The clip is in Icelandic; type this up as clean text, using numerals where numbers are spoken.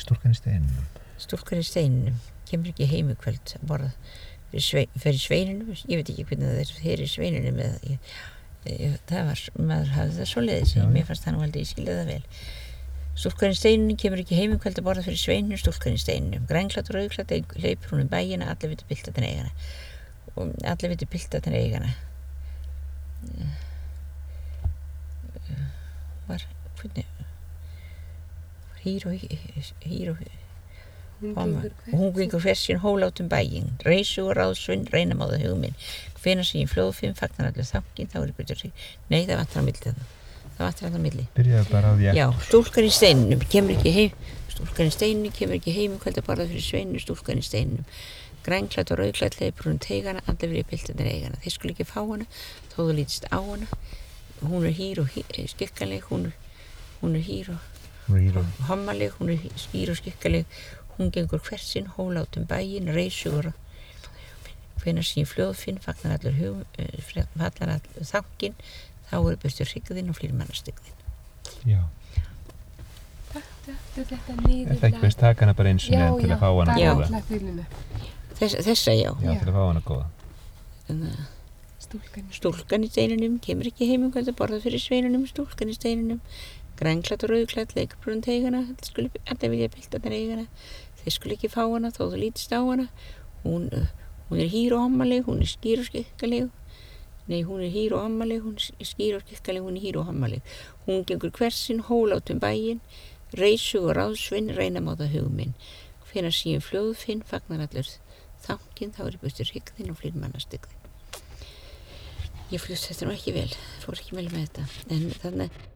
Stúlkan í steininum. Stúlkan í steininum kemur ekki heim í kvöld að borða fyrir sveininum. Ég veit ekki hvernig það er fyrir sveininum eða það var, maður hafði það svoleiðis. Mér fannst það nú aldrei, ég skilði það vel. Stúlkan í steininum kemur ekki heim í kvöld að borða fyrir sveininum. Stúlkan í steininum, grænklædd og rauðklædd, hleypur hún um bæina, allir viti piltarnir eigana. Og allir viti piltarnir eigana. Var, hvernig, hýr og hún gengur fersinn hólát bæinn, reisu og ráðsvinn, reinamáða hugminn. Hvenær sem ég flóðfinn, fagnar allir þakkinn, þá er ég betur sig. Nei, það vantar á milli þarna. Það vantar á milli. Byrjaðu bara á því Já, stúlkan í steininum kemur ekki heim. Stúlkan í steininum kemur ekki heim í kvöld að borða fyrir sveininu. Stúlkan í steininum, grænklædd og rauðklædd, hleypur hún teigana, allir vilja piltarnir eigana. Þeir skulu ekki fá hana, þó þú lítist á hana. Hún hýr og skikkanleg, hún er hýr og hommaleg, hún er skýr og skikkanleg. Hún gengur hversinn hólátum bæinn, reisugur. Hvenær sem ég fljóðfinn, fagnar allir þakkinn, þá er bestur hryggðinn og flýrmannastigðinn. Já. Þetta niður. Er það ekki best taka hana bara eins og til að fá hana Já. góða? Þessa já. Já, til að fá hana góða. Stúlkan í steininum kemur ekki heim um kvöld að borða fyrir sveinunum. Stúlkan í steininum, grænklædd og rauðklædd, leikbrún teigana, allir vilja piltarnir eigana. Þeir skulu ekki fá hana, þó þú lítist á hana. Hún er hýr og hommaleg, hún er skýr og skikkaleg. Nei, hún er hýr og hommaleg, hún er skýr og skikkaleg, hún er hýr og hommaleg. Hún gengur hversinn hólátum bæinn, reisug og ráðsvinn, reinamáða hugminn. Hvenær sem ég fljóðfinn, fagnar allir þakkinn, þá er ég bestur hryggðinn og flýrmannastigðinn. Ég flutt þetta nú ekki vel, fór ekki vel með þetta, en þannig